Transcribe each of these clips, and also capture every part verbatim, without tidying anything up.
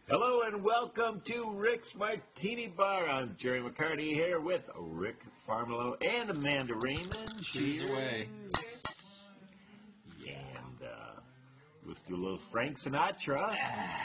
Hello and welcome to Rick's Martini Bar. I'm Jerry McCarty here with Rick Farmelo and Amanda Raymond. Cheers away. And uh, let's do a little Frank Sinatra.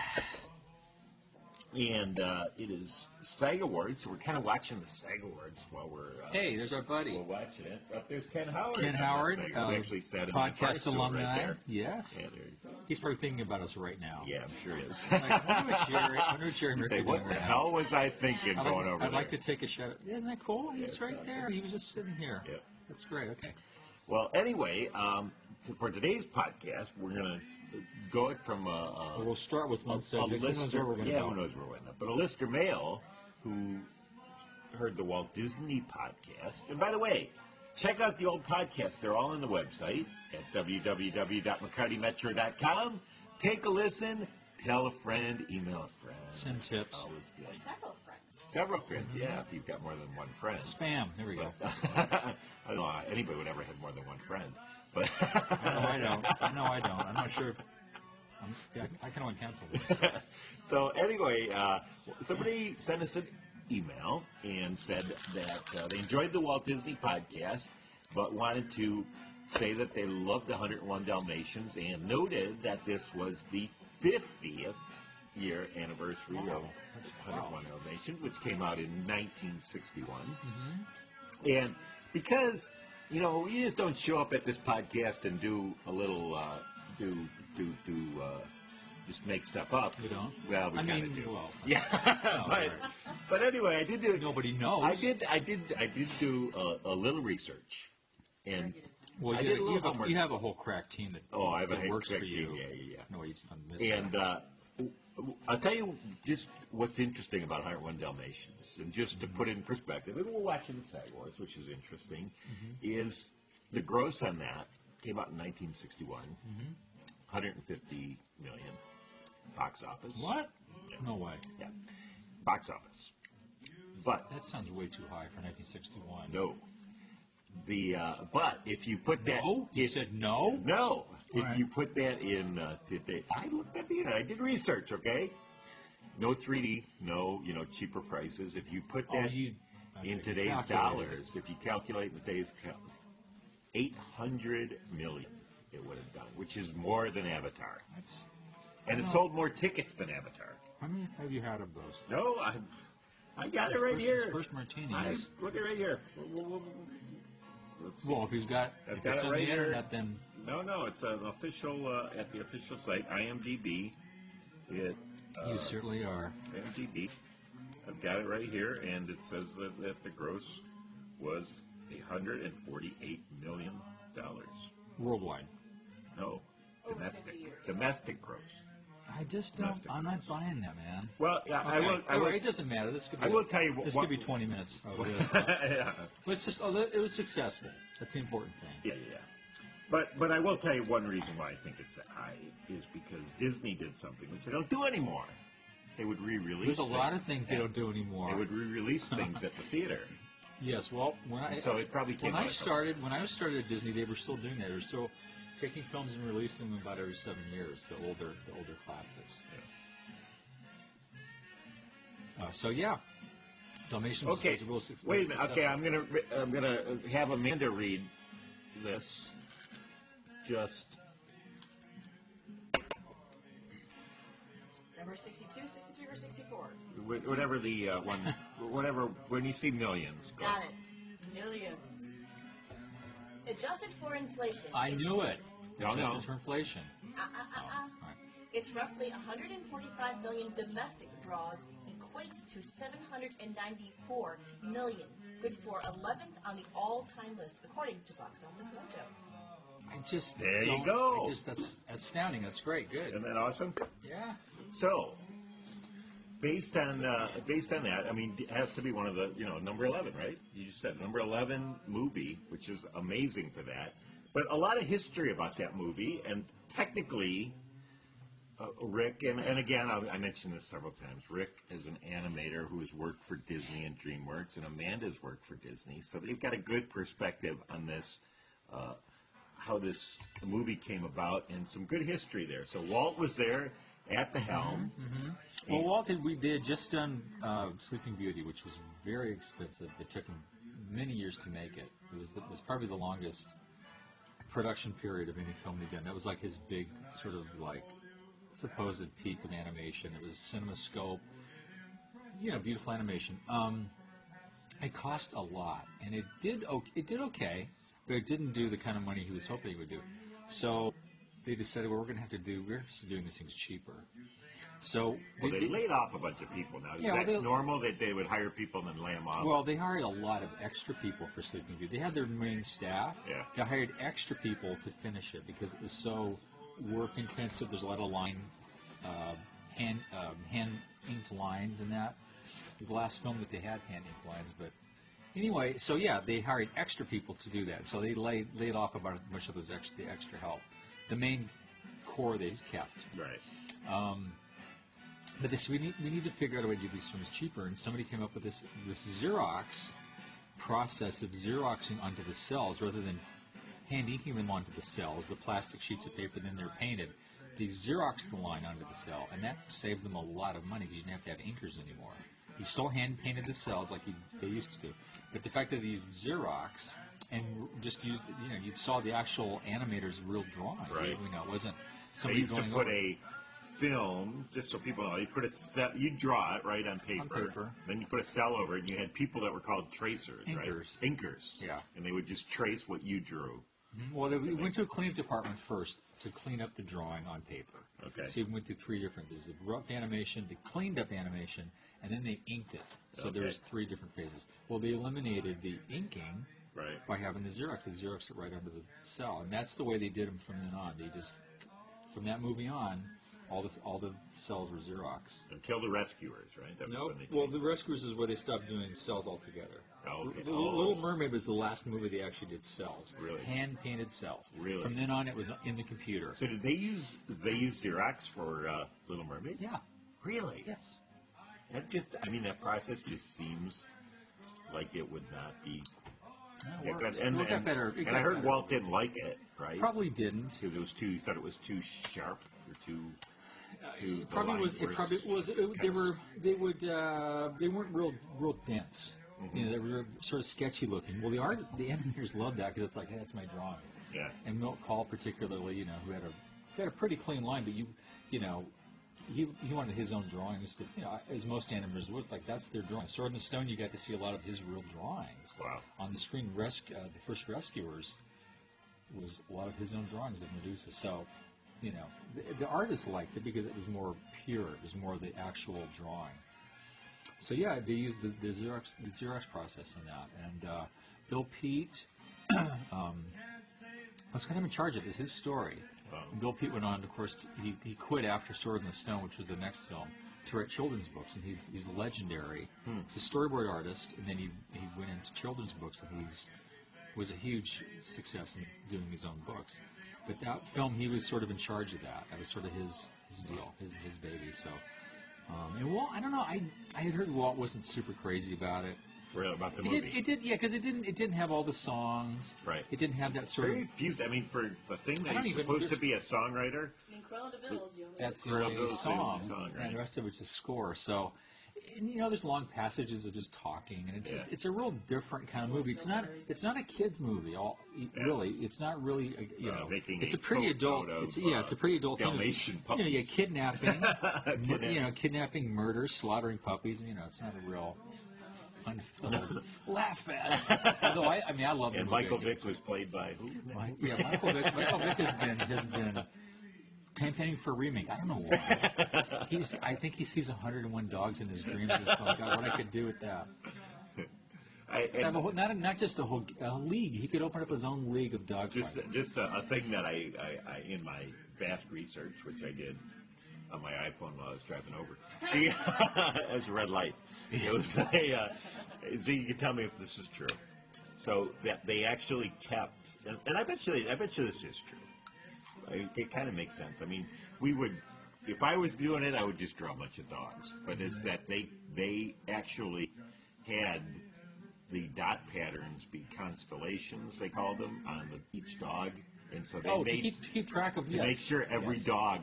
And uh, it is SAG Awards, so we're kind of watching the SAG Awards while we're uh, Hey, there's our buddy. we're watching it. Up there's Ken Howard. Ken Howard, It uh, was actually sat in the bar podcast stool alumni. right there. Yes. Yeah, there you go. He's probably thinking about us right now. Yeah, I'm sure he is. Like, I wonder what Jerry, I wonder what Jerry You Rick say, are what doing the right now. hell was I thinking I'd going like, over I'd there? like to take a shot. Isn't that cool? He's Yeah, right it's there. He was just sitting here. Yeah. That's great. Okay. Well, anyway, um, t- for today's podcast, we're going to go it from a, a, Well, we'll start with one a subject. Who knows listener. where we're going to yeah, go? who knows where we're going to But a listener male who heard the Walt Disney podcast. And by the way, check out the old podcasts. They're all on the website at w w w dot mccarty metro dot com. Take a listen. Tell a friend. Email a friend. Send tips. Always good. Or several friends. Several friends, yeah, if you've got more than one friend. Spam. There we go. I don't know how anybody would ever have more than one friend. But No, I don't. No, I don't. I'm not sure if. I'm, yeah, I can only count to one. So anyway, uh, somebody sent us an email and said that uh, they enjoyed the Walt Disney podcast, but wanted to say that they loved the one hundred one Dalmatians and noted that this was the fiftieth year anniversary Wow. of That's- one hundred one Dalmatians, which came out in nineteen sixty-one. Mm-hmm. And because, you know, you just don't show up at this podcast and do a little, uh, do, do, do, uh, just make stuff up. We don't? Well, we I kind of mean, do. well, Yeah, Oh, but, right. but anyway, I did do, Nobody knows. I did, I did, I did do a, a little research. And, Well, I you, did a you, little have a, homework. you have a whole crack team that, oh, I have a that head works for crack you. team, yeah, yeah, yeah. No, you just admit And that. uh, I'll tell you just what's interesting about one hundred one Dalmatians, and just to put it in perspective, and we're watching the SAG Awards, which is interesting, Mm-hmm. is the gross on that came out in nineteen sixty-one, Mhm. one hundred fifty million box office. What? Yeah. No way. Yeah, box office. But That sounds way too high for nineteen sixty-one. no, the uh, but if you put that, No? You if- said no? No, if right. you put that in uh, today, I looked at the internet. I did research. Okay, no three D, no you know cheaper prices. If you put Oh, that you. in okay, today's calculated. dollars, if you calculate in today's cal- eight hundred million, it would have done, which is more than Avatar, That's, and it No. sold more tickets than Avatar. how many have you had of those? No, I, I got it right first, here. First martini. I, is- look at it right here. Let's see. Well, if he's got, I've if got it's it on right the here. internet, then No, no, it's an official uh, at the official site, I M D B. It uh, you certainly are. I M D B. I've got it right here, and it says that, that the gross was a hundred and forty-eight million dollars. Worldwide. No, Over domestic, fifty years. domestic gross. I just don't. Domestic I'm not gross. buying that, man. Well, yeah, I Okay. will. I All will. right, it doesn't matter. This could be. I will tell you what. This what- could be twenty minutes. Of this. yeah, Let's just. Oh, it was successful. That's the important thing. yeah, yeah. But but I will tell you one reason why I think it's that high is because Disney did something which they don't do anymore. They would re-release. There's a lot of things things they at- don't do anymore. They would re-release things at the theater. Yes. Well, when I So it probably came when out I a couple- started when I started at Disney, they were still doing that. They were still taking films and releasing them about every seven years. The older the older classics. Uh, so yeah, Dalmatians Okay. was a real success. Wait a minute. Okay, I'm gonna re- I'm gonna have Amanda read this. Just Number sixty-two, sixty-three, or sixty-four? wh- whatever the uh, one, whatever when you see millions. Go. Got it. Millions. Adjusted for inflation. I it's- knew it. No, Adjusted no. for inflation. Uh, uh, uh, uh. All right. It's roughly one hundred forty-five million domestic draws, equates to seven hundred ninety-four million. Good for eleventh on the all-time list, according to Box Office Mojo. I just There you don't- go. I just that's astounding. That's great. Good. Isn't that awesome? Yeah. So, based on uh, based on that, I mean, it has to be one of the you know number eleven, right? You just said number eleven movie, which is amazing for that. But a lot of history about that movie, and technically, uh, Rick, and, and again, I, I mentioned this several times. Rick is an animator who has worked for Disney and DreamWorks, and Amanda's worked for Disney, so they've got a good perspective on this. Uh, how this movie came about and some good history there. So Walt was there. at the helm. Mm-hmm. Well, Walt had, we, they had just done uh, Sleeping Beauty, which was very expensive. It took them many years to make it. It was, it was probably the longest production period of any film they'd done. That was like his big sort of like supposed peak of animation. It was CinemaScope, you know, beautiful animation. Um, it cost a lot, and it did okay, it did okay, but it didn't do the kind of money he was hoping it would do. So they decided, well, we're going to have to do, we're just doing these things cheaper. So Well, they, they laid off a bunch of people now. Is Yeah, that well, they- normal that they would hire people and then lay them off? Well, they hired a lot of extra people for Sleeping Beauty. They had their main staff. Yeah. They hired extra people to finish it because it was so work intensive. There's a lot of line, uh, hand um, hand inked lines in that. The last film that they had hand inked lines, but anyway, so yeah, they hired extra people to do that. So they laid laid off about much of those extra the extra help. The main core they kept. right. Um, But this, we need we need to figure out a way to do these films cheaper. And somebody came up with this this Xerox process of Xeroxing onto the cells rather than hand inking them onto the cells, the plastic sheets of paper, then they're painted. They Xeroxed the line onto the cell, and that saved them a lot of money because you didn't have to have inkers anymore. You still hand painted the cells like you, they used to do, but the fact that they used Xerox and just used, you know, you saw the actual animator's real drawing. Right. You know, it wasn't They somebody used to going put over. a film, just so people know, you put a cell, you draw it right on paper, paper. then you put a cell over it, and you had people that were called tracers, Inkers. right? Inkers. Yeah. And they would just trace what you drew. Well, they, we went to a cleanup department first to clean up the drawing on paper. Okay. So we went through three different. There's the rough animation, the cleaned up animation, and then they inked it. So Okay. there's three different phases. Well, they eliminated the inking Right. by having the Xerox. They Xeroxed it right under the cell, and that's the way they did them from then on. They just, from that movie on, all the all the cells were Xerox. Until the Rescuers, right? That was No, when they well, changed the Rescuers is where they stopped doing cells altogether. Oh, okay. The Oh. Little Mermaid was the last movie they actually did cells. Really? Hand painted cells. Really? From then on, it was in the computer. So did they use did they use Xerox for uh, Little Mermaid? Yeah. Really? Yes. That just, I mean, that process just seems like it would not be. Yeah, it Yeah, works. good. And, It got and, better. It and got I heard better. Walt didn't like it, right? Probably didn't. Because it was too. He said it was too sharp or too. too It probably the was. lines It were probably was. It, kind they of- were. They would. Uh, they weren't real. Real dense. Mhm. You know, they were sort of sketchy looking. Well, the art, the animators loved that because it's like, hey, that's my drawing. Yeah. And Milt Call particularly, you know, who had a he had a pretty clean line, but you, you know, he he wanted his own drawings to, you know, as most animators would. Like that's their drawing. Sword in the Stone, you got to see a lot of his real drawings Wow. on the screen. Res- uh, the first Rescuers was a lot of his own drawings of Medusa. So, you know, the, the artists liked it because it was more pure. It was more the actual drawing. So yeah, they used the, the Xerox the Xerox process in that. And uh, Bill Peet um, was kind of in charge of it. It's his story. Wow. Bill Peet went on, of course, t- he, he quit after Sword in the Stone, which was the next film, to write children's books, and he's he's legendary. Hmm. He's a storyboard artist, and then he he went into children's books, and he's was a huge success in doing his own books. But that film, he was sort of in charge of that. That was sort of his his deal, his his baby. So, um, and Walt, I don't know, I I had heard Walt wasn't super crazy about it. Really about the It movie. did, it did, yeah, because it didn't it didn't have all the songs. Right. It didn't have that sort Very of. confused. I mean, for the thing I that don't he's even- supposed to there's- be a songwriter. I mean, Cruella de Vil is the only. That's the Cruella only de Vil's the song, only song, right. and the rest of it's a score. So, and, you know, there's long passages of just talking, and it's just Yeah. it's a real different kind of movie. It's not it's not a kids movie. All Yeah. really, it's not really a, you Uh, know. making It's a a pretty coat adult. out of, It's yeah, uh, it's a pretty adult thing. Dalmatian You know, you get puppies. kidnapping, Kidnapping. you know, kidnapping, murder, slaughtering puppies. You know, it's not a real. Unfilled. Laugh at. Although I, I mean, I love the And movie. Michael Vick was played by who? My- yeah, Michael Vick. Michael Vick has been has been campaigning for a remake. I don't know why. He's, I think he sees one hundred one dogs in his dreams. It's like, God, what I could do with that. I, Have a and whole- not not just a whole a league. He could open up his own league of dog just fighting. just a, a thing that I, I, I in my vast research, which I did on my iPhone while I was driving over, the, as a red light. It was a. Uh, so you can tell me if this is true. So that they actually kept, and, and I bet you, I bet you this is true. I, it kind of makes sense. I mean, we would, if I was doing it, I would just draw a bunch of dogs. But it's that they they actually had the dot patterns be constellations, they called them, on the, each dog, and so they Oh, to made keep to keep track of to yes. make sure every Yes. dog was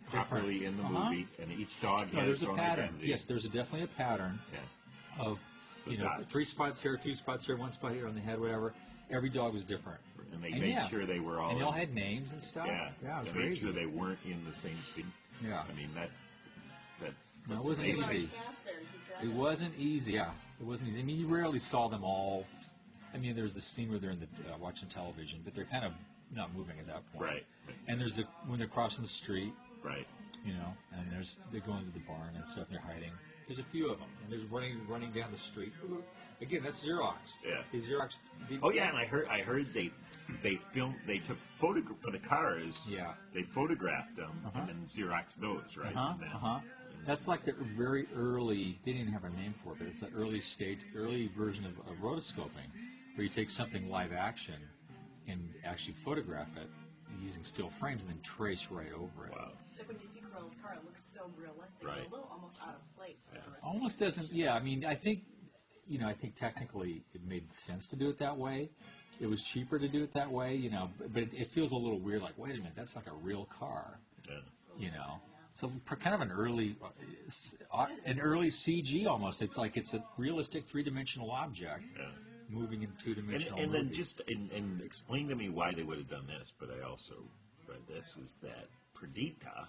properly in the Uh-huh. movie, and each dog No, had there's its a own pattern. identity. Yes, there's a, definitely a pattern Yeah. of, The you know, dots. three spots here, two spots here, one spot here on the head, whatever. Every dog was different. And they And made yeah. sure they were all. And they all in- had names and stuff. Yeah. Yeah, it was they made crazy. sure they weren't in the same scene. Yeah. I mean, that's that's. No, it that's wasn't amazing. easy. Cast there, keep track It of wasn't easy. Yeah, it wasn't easy. I mean, you rarely saw them all. I mean, there's the scene where they're in the uh, watching television, but they're kind of not moving at that point. Right. And there's the when they're crossing the street, Right. you know, and there's they're going to the barn and stuff. And they're hiding. There's a few of them, and there's running running down the street. Again, that's Xerox. Yeah. The Xerox. The, Oh yeah, and I heard I heard they they filmed they took photogra- for the cars. Yeah. They photographed them Uh-huh. and then Xerox those, right? Uh huh. And then- Uh huh. That's like the very early. They didn't have a name for it, but it's an early stage, early version of, of rotoscoping, where you take something live action and actually photograph it using still frames and then trace right over it. Wow. Like when you see Corell's car, it looks so realistic, Right. a little almost out of place. For Yeah. the rest Almost of the doesn't. Yeah, I mean, I think, you know, I think technically it made sense to do it that way. It was cheaper to do it that way, you know, but, but it, it feels a little weird. Like, wait a minute, that's like a real car, Yeah. you know. So pr- kind of an early, uh, s- uh, an early C G almost. It's like it's a realistic three-dimensional object Yeah. moving in And, two-dimensional. and then movie. just and, and explain to me why they would have done this, but I also read this is that Perdita,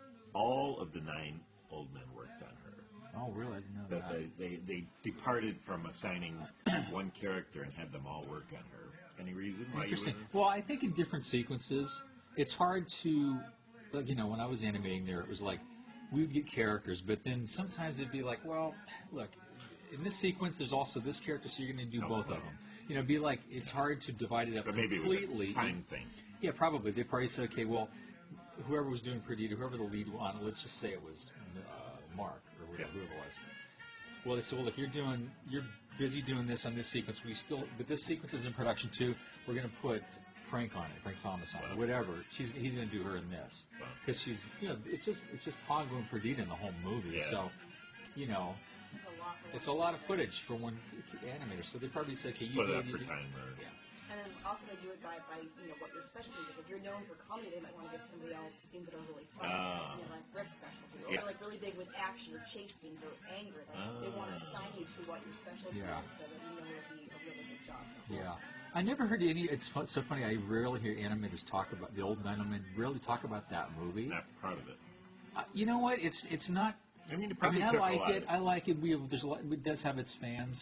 all of the nine old men worked on her. Oh, really? I didn't know That that. they, they, they departed from assigning one character and had them all work on her. Any reason why you Interesting. wouldn't? Well, I think in different sequences, it's hard to, like, you know, when I was animating there, it was like we would get characters, but then sometimes it'd be like, well, look, in this sequence, there's also this character, so you're going to do Oh, both well. of them. You know, it'd be like it's hard to divide it up So maybe it was completely. a time thing. Yeah, probably. They probably said, okay, well, whoever was doing Perdita, whoever the lead one, let's just say it was uh, Mark or whatever, Yeah. whoever it was. Well, they said, well, look, you're doing, you're busy doing this on this sequence. We still, but this sequence is in production too. We're going to put Frank on it, Frank Thomas on it, Wow. whatever. She's, he's going to do her in this Wow. because she's, you know, it's just, it's just Pongo and Perdita in the whole movie. Yeah. So, you know, It's a lot. For it's a lot of footage for one animator. So they probably say, okay, you Split do it it, up you for do- time. Or, Yeah. And then also they do it by, by you know what your specialty is. Like if you're known for comedy, they might want to give somebody else scenes that are really funny. Ah. You know, like Rick's specialty, or Yeah. like really big with action or chase scenes or anger. Like they want to Ah. assign you to what your specialty Yeah. is, so that you know it'll be a really good job. Yeah. I never heard any. It's fun, so funny. I rarely hear animators talk about the old Nine Men. Rarely talk about that movie. not proud of it. Uh, you know what? It's it's not. I mean, it I probably mean, I took a like lot it. of I like it. We have, there's a lot, it does have its fans.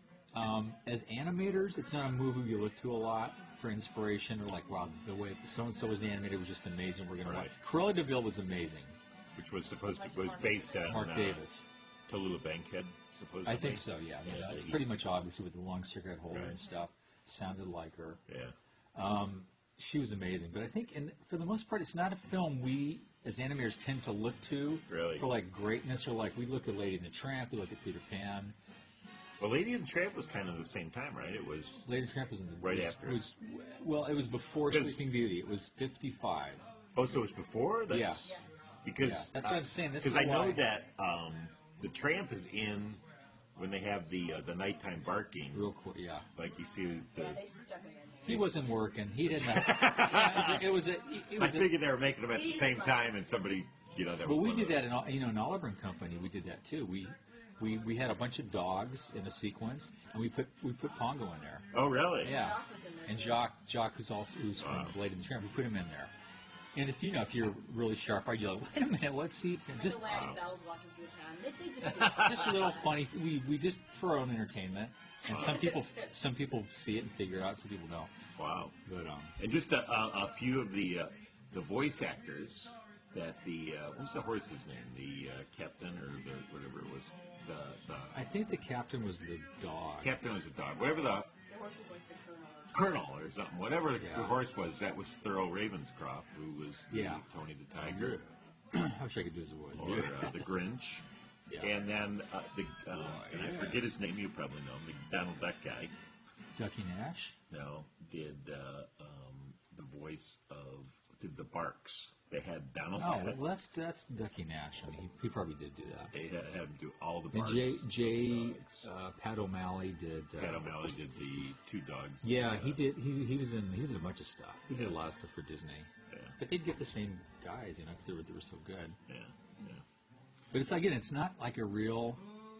Um, as animators, it's not a movie we look to a lot for inspiration or like, wow, the way so and so was the animator was just amazing. We're gonna Right. watch. Cruella de Vil was amazing. which was supposed to was based on Mark uh, Davis. Tallulah Bankhead, supposedly. I think so. Yeah. I mean, Yeah, it's he- pretty much obviously with the long cigarette holder Right. and stuff. Sounded like her. Yeah. Um, she was amazing, but I think, in, for the most part, it's not a film we, as animators, tend to look to Really? for like greatness, or like we look at Lady and the Tramp, we look at Peter Pan. Well, Lady and the Tramp was kind of the same time, right? It was. Lady and the Tramp was in the Right was, after. Was, well, it was before 'Cause- Sleeping Beauty. It was fifty-five. Oh, so it was before. That's, Yeah. Yes. Because Yeah, that's what I'm saying. This Because is I know why- that um, the Tramp is in when they have the uh, the nighttime barking. Real quick, yeah. Like you see the. Yeah, they stuck him in there. He wasn't working. He didn't. Have, it was a. It was a, it I was a figured they were making them at the He same didn't time, and somebody, you know, that well, was. we one did of that in, Ol- you know, in Oliver and Company. We did that too. We, we, we had a bunch of dogs in a sequence, and we put we put Pongo in there. Oh, really? Yeah. Jock was in there. And too. Jock, Jock, who's also who's from Wow. Blade and the Tramp, we put him in there. And if you know, if you're really sharp, eyed, you're like, wait a minute, let's see, And just the Laddie Wow. Bells walking through town. They, they just did just a little funny. We we just for our own entertainment, and some people some people see it and figure it out, some people don't. Wow. But um, And just a, a, a few of the uh, the voice actors that the uh, what was the horse's name? The uh, captain or the whatever it was. The, the I think the captain was the dog. captain was a dog. Whatever the The horse was like the colonel. colonel or something. Whatever the Yeah. horse was, that was Thurl Ravenscroft, who was the Yeah. Tony the Tiger. I wish I could do his voice. Or uh, the Grinch. Yeah. And then uh, the uh, and I yeah. forget his name. You probably know him. The Donald Duck guy. Ducky Nash. No, did uh, um, the voice of did the Barks. They had Donald. Oh, Duck. well, that's that's Ducky Nash. I mean, he, he probably did do that. They had, had him do all the And Barks. Jay Jay dogs. uh, Pat O'Malley did. Uh, Pat O'Malley did the two dogs. Yeah, Uh, he did. He, he was in. He was in a bunch of stuff. He did a lot of stuff for Disney. Yeah. but they'd get the same guys, you know, because they were, they were so good. Yeah, yeah. But it's, again, it's not like a real,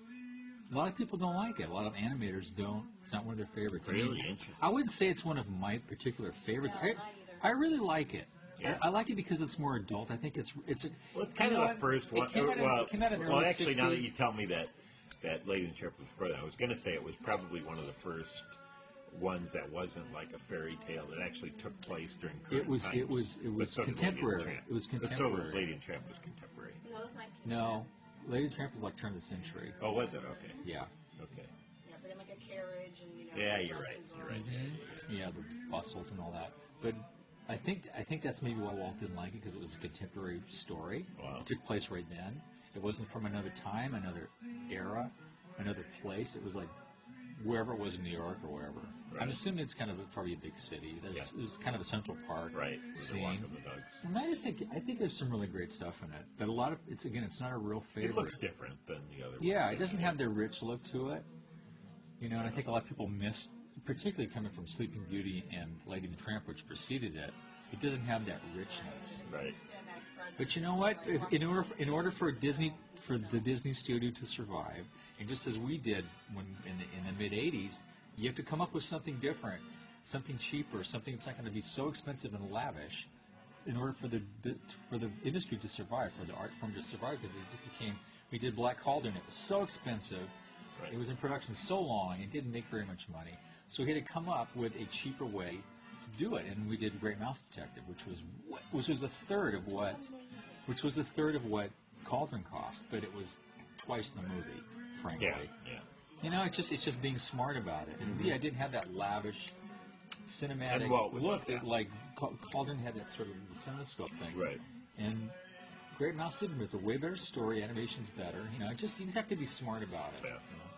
a lot of people don't like it. A lot of animators don't, it's not one of their favorites. I Really mean, interesting. I wouldn't say it's one of my particular favorites. No, I, not either. I really like it. Yeah. I, I like it because it's more adult. I think it's, it's a, Well, it's kind you of know the what? first It one. came out in- well, it came out in the well, early actually, now that sixties. you tell me that, that Lady and the Tramp was before that, I was going to say it was probably one of the first ones that wasn't like a fairy tale. It actually took place during current It was- times. it was- it But was so did Lady and the contemporary. Tramp. It was But so was contemporary. Lady and Tramp was contemporary. No, it's nineteen. no, Lady and the Tramp was like turn of the century. Oh, was it? Okay. Yeah. Okay. Yeah, but in like a carriage and, you know, Yeah, you're right. buses You're or- right. Yeah, the bustles and all that. But I think I think that's maybe why Walt didn't like it, because it was a contemporary story. Wow. It took place right then. It wasn't from another time, another era, another place. It was like wherever it was in New York or wherever. Right. I'm assuming it's kind of a, probably a big city. There's, Yeah. It was kind of a Central Park Right. With the scene. walk of the dogs. And I just think I think there's some really great stuff in it. But a lot of it's again, it's not a real favorite. It looks different than the other Yeah, ones. it doesn't have the rich look to it. You know, and I think a lot of people miss, particularly coming from Sleeping Beauty and Lady and the Tramp, which preceded it. It doesn't have that richness. Right. But you know what? If, in order in order for Disney for the Disney studio to survive, and just as we did when in the in the mid eighties, you have to come up with something different, something cheaper, something that's not going to be so expensive and lavish, in order for the for the industry to survive, for the art form to survive, because it just became. We did Black Cauldron. It was so expensive. Right. It was in production so long. It didn't make very much money. So we had to come up with a cheaper way to do it, and we did Great Mouse Detective, which was wh- which was a third of what which was a third of what Cauldron cost, but it was twice the movie, frankly. Yeah. Yeah. You know, it's just it's just being smart about it. And Mhm. yeah, it didn't have that lavish cinematic And Walt would look love that that. like Ca- Cauldron had that sort of cinemascope thing. Right. And Great Mouse didn't. It's a way better story. Animation's better. You know, it just you just have to be smart about it. Yeah.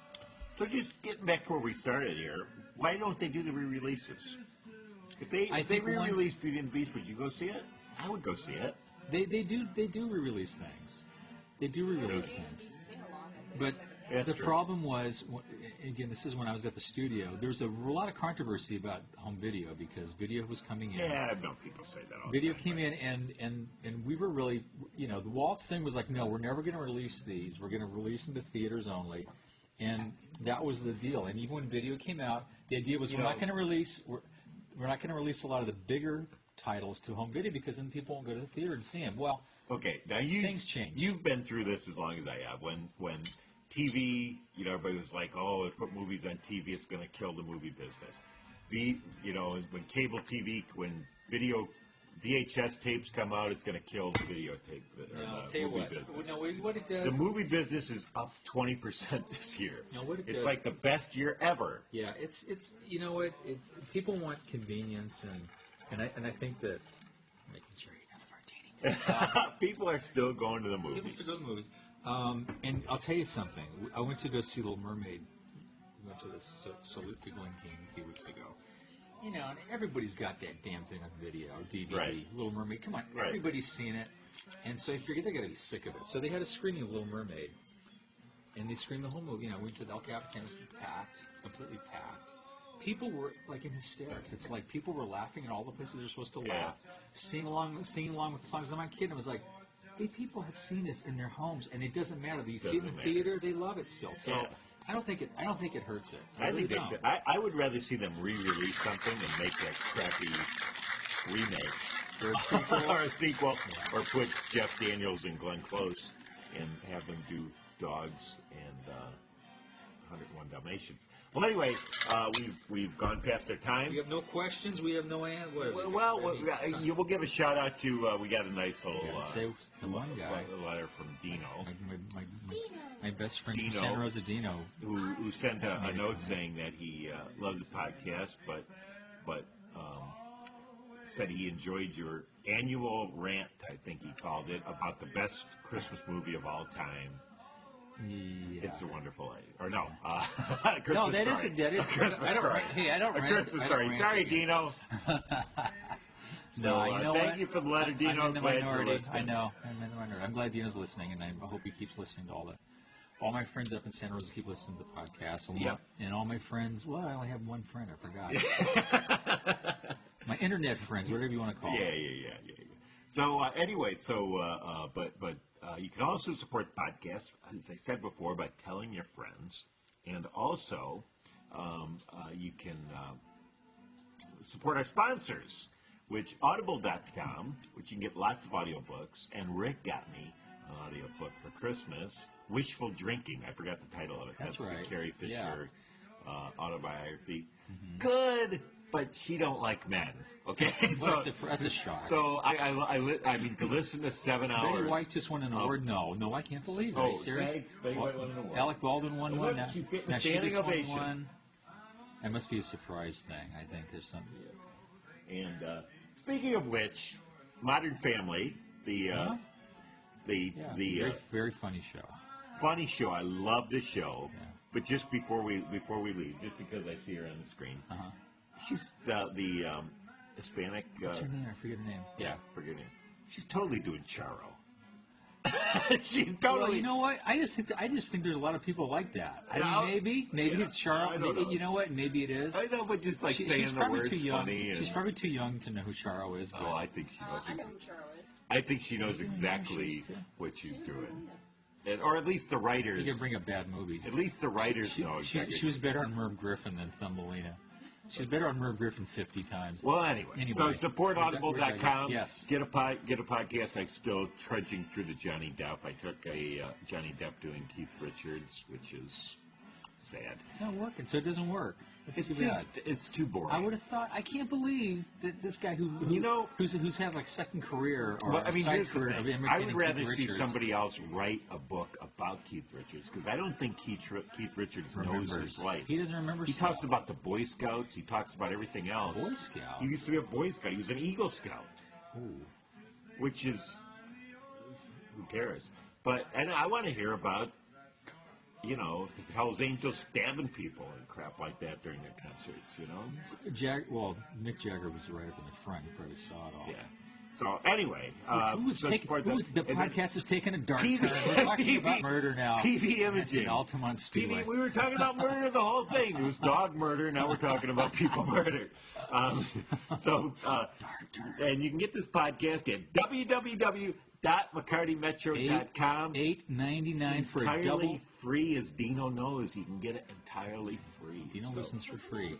So just getting back to where we started here, why don't they do the re-releases? If they I if they think once- re-release Beauty and the Beast, would you go see it? I would go see it. They they do they do re-release things. They do re-release Maybe things. sing along, I think. But That's the true. problem was, w- again, this is when I was at the studio. There was a lot of controversy about home video because video was coming in. Yeah, I've known people say that all the Video time. came but- in, and, and, and we were really, you know, the Waltz thing was like, no, we're never going to release these. We're going to release them to theaters only. And that was the deal. And even when video came out, the idea was You we're know- not going to release we're, we're not going to release a lot of the bigger titles to home video because then people won't go to the theater and see them. Well, Okay, now you Things change. You've been through this as long as I have. When when T V, you know, everybody was like, "Oh, put movies on T V, it's going to kill the movie business." V, you know, when cable T V, when video V H S tapes come out, it's going to kill the videotape or now, I'll the tell you movie what. business. No, what it does. The movie business is up twenty percent this year. You know, what it It's does- like the best year ever. Yeah, it's it's you know what it's people want convenience and and I and I think that making sure you're not martini. People are still going to the People movies. still go to the movies. Um, and I'll tell you something. I went to go see Little Mermaid. We went to the Sa- Salute to Glen King a few weeks ago. You know, and everybody's got that damn thing on video, D V D. Right. Little Mermaid. Come on, Right. everybody's seen it. And so you figure they're going to be sick of it. So they had a screening of Little Mermaid. And they screened the whole movie. You know, we went to the El Capitan. It was packed, completely packed. People were like in hysterics. It's like people were laughing at all the places they're supposed to Yeah. laugh, singing along, singing along with the songs. I'm a kid. And I was like, hey, people have seen this in their homes, and it doesn't matter. You see it in Doesn't the matter. theater, they love it still. So Yeah. I don't think it. I don't think it hurts it. I really think they don't. should. I, I would rather see them re-release something and make a crappy remake Or a sequel. or a sequel, or put Jeff Daniels and Glenn Close and have them do Dogs and uh, one oh one Dalmatians. Well, anyway, uh, we've we've gone past our time. We have no questions. We have no answer. Well, well, well, uh, you will give a shout out to. Uh, we got a nice little Yeah, uh, say the one guy. a letter from Dino, My, my, my, Dino. my best friend from Dino. Santa Rosa, Dino. who who sent a, a Made a note comment. saying that he uh, loved the podcast, but but um, said he enjoyed your annual rant. I think he called it about the best Christmas movie of all time. Yeah. It's a Wonderful Life, or no? Uh, Christmas No, that Story. is that is. A Christmas I don't. Story. rant- Hey, I don't. A rant- Christmas I don't Story. rant Sorry, against- Dino. So No, uh, you know thank what? you for the letter, Dino. I'm in the Glad you're minority. listening. I know. I'm in the minority. I'm glad Dino's listening, and I hope he keeps listening to all the. All my friends up in Santa Rosa keep listening to the podcast. And, Yep. and all my friends. Well, I only have one friend. I forgot. My internet friends, whatever you want to call Yeah, them. yeah, yeah, yeah, yeah. So uh, anyway, so uh, uh, but but uh, you can also support the podcast, as I said before, by telling your friends, and also um, uh, you can uh, support our sponsors, which audible dot com, which you can get lots of audiobooks, and Rick got me an audiobook for Christmas, Wishful Drinking. I forgot the title of it. That's That's right. the Carrie Fisher Yeah. uh, autobiography. Mhm. Good, but she don't like men. Okay, Well, that's, a, that's a shock. so I, I, I, li- I mean, to listen to seven Betty hours. White just won an of- award. No, no, I can't believe it. Are Oh, you serious? thanks. Betty White won an award. Alec Baldwin won Look, one. Now, she's getting a now she standing just won ovation. one. That must be a surprise thing. I think there's some. And uh, speaking of which, Modern Family, the uh, Uh-huh. the Yeah, the very, uh, very funny show. funny show. I love this show. Yeah. But just before we before we leave, just because I see her on the screen, Uh-huh. she's the the um, Hispanic. Uh, What's her name? I forget her name. Yeah, forget it. She's totally doing Charo. She's totally. Well, you know what? I just think I just think there's a lot of people like that. I Yeah, mean, maybe maybe yeah, it's Charo. I don't Maybe, know. you know what? Maybe it is. I know, but just like She- saying she's the probably words too young. funny. And, She's probably too young to know who Charo is. But oh, I think she Uh, knows. I know Ex- who Charo is. I think she knows Yeah, exactly she is too. what she's doing, and, or at least the you writers. can bring up bad movies. At least the writers She, know she, exactly. she was better on Merv Griffin than Thumbelina. She's better on Merv Griffin fifty times. Well, anyway, Anyway, so support we're audible dot com. done. Yes. Get a pod, get a podcast. I'm still trudging through the Johnny Depp. I took a uh, Johnny Depp doing Keith Richards, which is sad. It's not working, so it doesn't work. It's, It's too bad. just it's too boring. I would have thought. I can't believe that this guy who, who You know- who's who's had like second career or Well, I mean, a side here's the career thing. of I imitating would rather Keith see Richards somebody else write a book about Keith Richards because I don't think Keith, Keith Richards knows remembers. his life. He doesn't remember. He stuff. talks about the Boy Scouts. He talks about everything else. Boy Scout. He used to be a Boy Scout. He was an Eagle Scout, Ooh. which is who cares? But and I want to hear about, you know, Hell's Angels stabbing people and crap like that during their concerts. You know? Jag- well, Mick Jagger was right up in the front. You probably saw it all. Yeah. So anyway, uh, Who's so taking, support who, that. the And then podcast is taking a dark T V turn. We're talking about murder now. T V imaging. In Altamont T V, Speedway. we were talking about murder the whole thing. It was dog murder. Now we're talking about people murder. Um, so, uh, Dark turn. and you can get this podcast at w w w dot mccarty metro dot com. Eight ninety nine for a entirely double. free, as Dino knows. You can get it entirely free. Dino so. listens for free.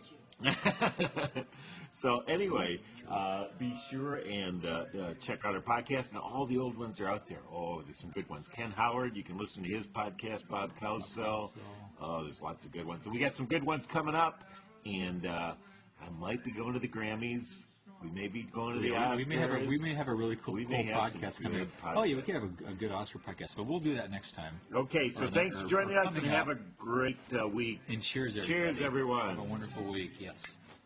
So anyway, uh, be sure and uh, uh, check out our podcast. Now, all the old ones are out there. Oh, there's some good ones. Ken Howard, you can listen to his podcast, Bob Cowsell. Oh, there's lots of good ones. And we got some good ones coming up. And uh, I might be going to the Grammys. We may be going to the we, Oscars. we may have a we may have a really cool, We cool may have some podcast good coming up. Oh yeah, we podcasts. could have a, a good Oscar podcast, but we'll do that next time. Okay, so Or the- thanks for or- joining or us and coming have up. a great uh, week. And cheers, everybody. Cheers, everyone. Have a wonderful week. Yes.